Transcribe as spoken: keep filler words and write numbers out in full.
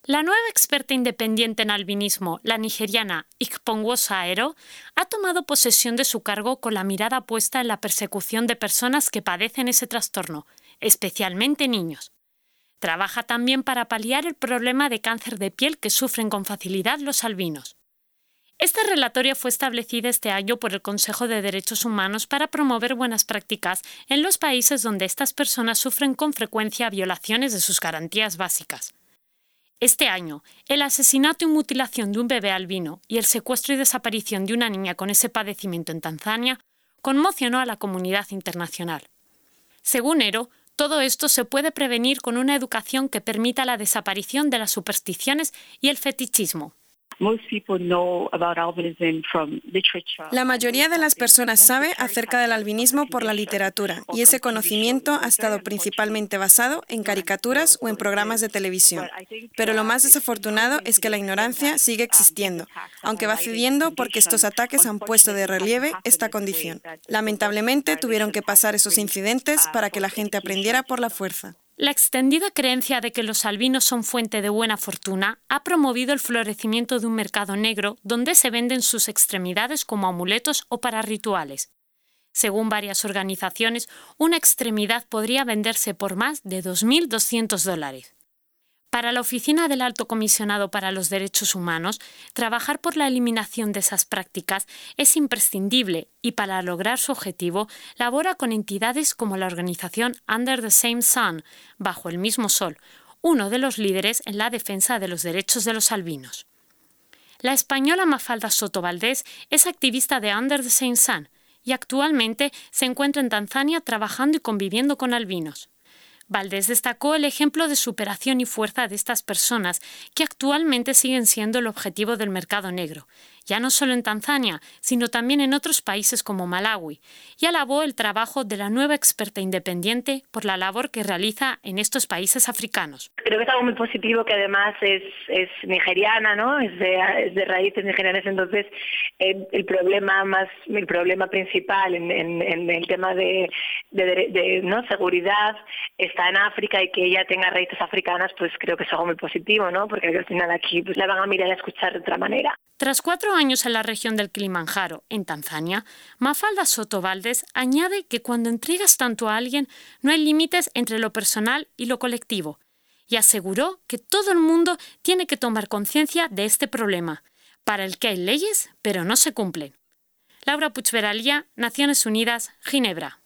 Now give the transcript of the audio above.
La nueva experta independiente en albinismo, la nigeriana Ikponwosa Aero, ha tomado posesión de su cargo con la mirada puesta en la persecución de personas que padecen ese trastorno, especialmente niños. Trabaja también para paliar el problema de cáncer de piel que sufren con facilidad los albinos. Esta relatoria fue establecida este año por el Consejo de Derechos Humanos para promover buenas prácticas en los países donde estas personas sufren con frecuencia violaciones de sus garantías básicas. Este año, el asesinato y mutilación de un bebé albino y el secuestro y desaparición de una niña con ese padecimiento en Tanzania conmocionó a la comunidad internacional. Según Aero, todo esto se puede prevenir con una educación que permita la desaparición de las supersticiones y el fetichismo. La mayoría de las personas sabe acerca del albinismo por la literatura, y ese conocimiento ha estado principalmente basado en caricaturas o en programas de televisión. Pero lo más desafortunado es que la ignorancia sigue existiendo, aunque va cediendo porque estos ataques han puesto de relieve esta condición. Lamentablemente tuvieron que pasar esos incidentes para que la gente aprendiera por la fuerza. La extendida creencia de que los albinos son fuente de buena fortuna ha promovido el florecimiento de un mercado negro donde se venden sus extremidades como amuletos o para rituales. Según varias organizaciones, una extremidad podría venderse por más de dos mil doscientos dólares. Para la Oficina del Alto Comisionado para los Derechos Humanos, trabajar por la eliminación de esas prácticas es imprescindible y para lograr su objetivo labora con entidades como la organización Under the Same Sun, bajo el mismo sol, uno de los líderes en la defensa de los derechos de los albinos. La española Mafalda Soto Valdés es activista de Under the Same Sun y actualmente se encuentra en Tanzania trabajando y conviviendo con albinos. Valdés destacó el ejemplo de superación y fuerza de estas personas que actualmente siguen siendo el objetivo del mercado negro, ya no solo en Tanzania, sino también en otros países como Malawi, y alabó el trabajo de la nueva experta independiente por la labor que realiza en estos países africanos. Creo que es algo muy positivo, que además es, es nigeriana, ¿no? Es de, es de raíces nigerianas, entonces el, el problema más, el problema principal en, en, en el tema de, de, de, de ¿no? seguridad está en África, y que ella tenga raíces africanas, pues creo que es algo muy positivo, ¿no? Porque al final aquí pues la van a mirar y a escuchar de otra manera. Tras cuatro años en la región del Kilimanjaro, en Tanzania, Mafalda Soto Valdés añade que cuando entregas tanto a alguien no hay límites entre lo personal y lo colectivo, y aseguró que todo el mundo tiene que tomar conciencia de este problema, para el que hay leyes, pero no se cumplen. Laura Puigveralia, Naciones Unidas, Ginebra.